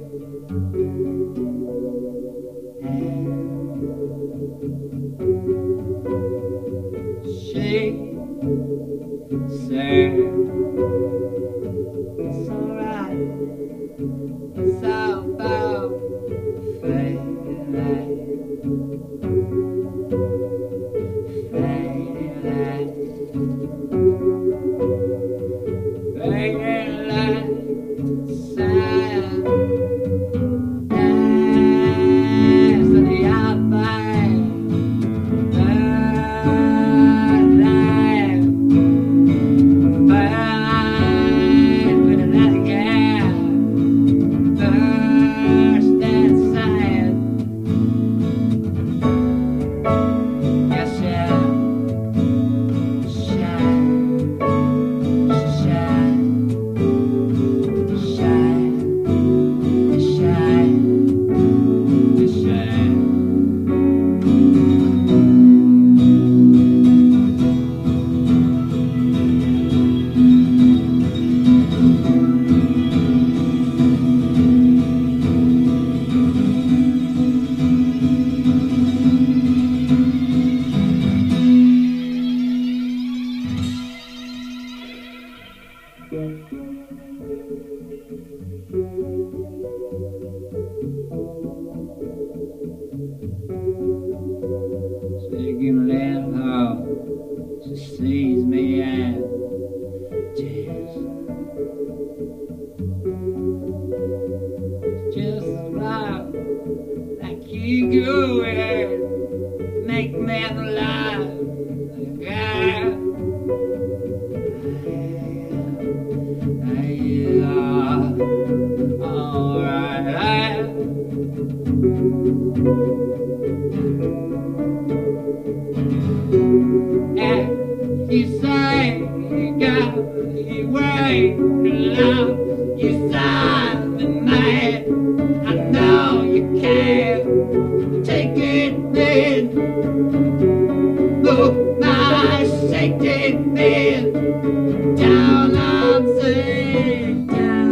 She said, it's alright, it's all about fading light, fading light, fading light, sad, dance to the outline, burn life, burn with another girl, thirst and sad, yes, yeah, shine, shine, shine, shine, shine. Taking that hard, she sees me and tears. Just smile like you go and make me alive. Alright. And you say you got your way to love, you sign the man. I know you can't take it then. Move my safety pin down on St.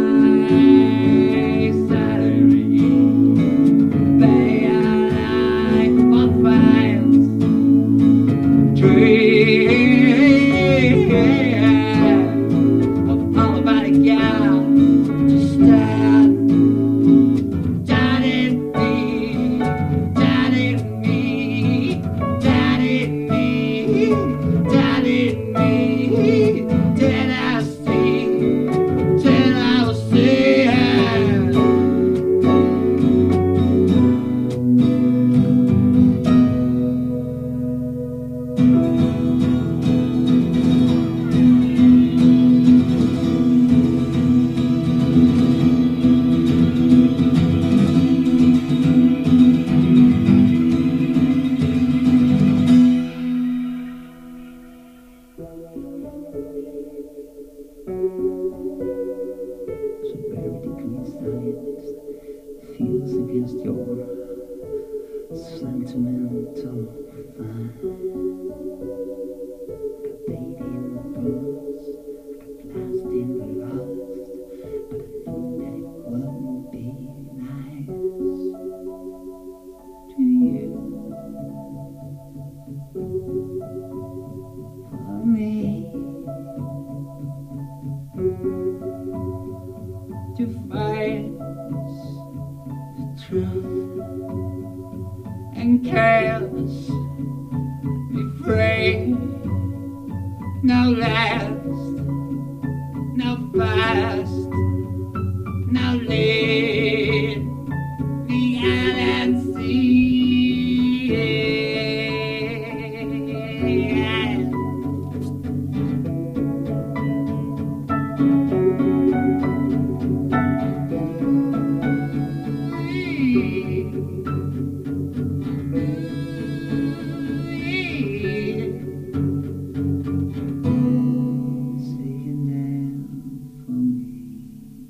Saturday. Bay I like for friends. Dream of all about a gal to stand. Daddy me, daddy me, daddy me, daddy me. Did I see? Did I see? Feels against your sentimental fine. Got baby in the books, got last in the lost, but I know that it won't be nice to you. For me to fight truth and chaos, be free, no last, no fast, no leave.